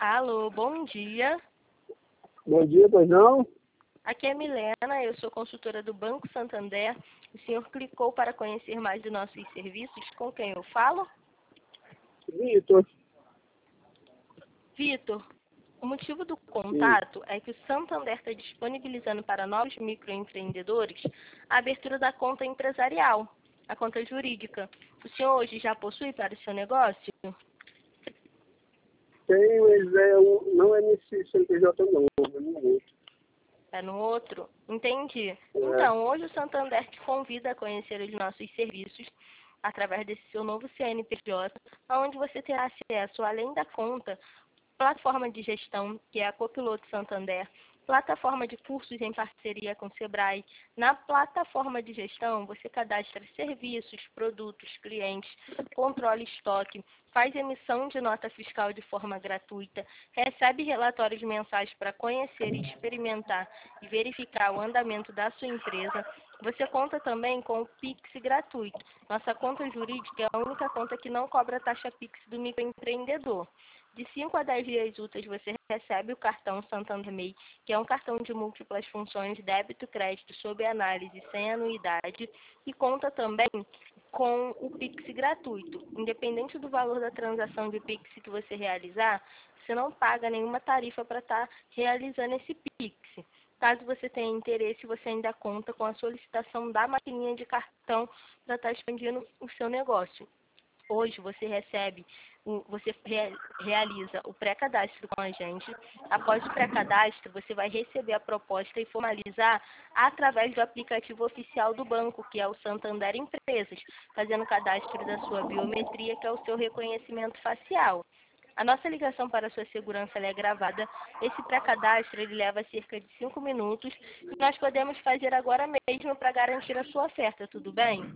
Alô, bom dia. Bom dia, pois não? Aqui é Milena, eu sou consultora do Banco Santander. O senhor clicou para conhecer mais de nossos serviços. Com quem eu falo? Vitor. Vitor, o motivo do contato é que o Santander está disponibilizando para novos microempreendedores a abertura da conta empresarial, a conta jurídica. O senhor hoje já possui para o seu negócio? Tem, mas não é nesse CNPJ não, é no outro. É no outro? Entendi. É. Então, hoje o Santander te convida a conhecer os nossos serviços através desse seu novo CNPJ, onde você terá acesso, além da conta, plataforma de gestão, que é a Copiloto Santander, plataforma de cursos em parceria com o Sebrae. Na plataforma de gestão, você cadastra serviços, produtos, clientes, controla estoque, faz emissão de nota fiscal de forma gratuita, recebe relatórios mensais para conhecer, experimentar e verificar o andamento da sua empresa. Você conta também com o Pix gratuito. Nossa conta jurídica é a única conta que não cobra taxa Pix do microempreendedor. De 5 a 10 dias úteis, você recebe o cartão Santander MEI, que é um cartão de múltiplas funções, débito e crédito, sob análise, sem anuidade, e conta também com o Pix gratuito. Independente do valor da transação de Pix que você realizar, você não paga nenhuma tarifa para estar realizando esse Pix. Caso você tenha interesse, você ainda conta com a solicitação da maquininha de cartão para estar expandindo o seu negócio. Hoje você realiza o pré-cadastro com a gente. Após o pré-cadastro, você vai receber a proposta e formalizar através do aplicativo oficial do banco, que é o Santander Empresas, fazendo o cadastro da sua biometria, que é o seu reconhecimento facial. A nossa ligação para a sua segurança é gravada. Esse pré-cadastro ele leva cerca de 5 minutos e nós podemos fazer agora mesmo para garantir a sua oferta, tudo bem?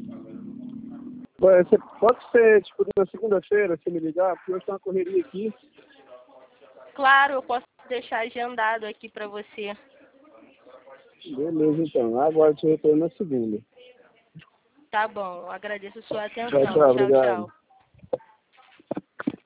Você pode ser, tipo, na segunda-feira, se me ligar, porque eu estou na correria aqui. Claro, eu posso deixar agendado aqui para você. Beleza, então. Agora eu te retorno na segunda. Tá bom, agradeço a sua atenção. Tchau, tchau, Tchau, obrigado. tchau.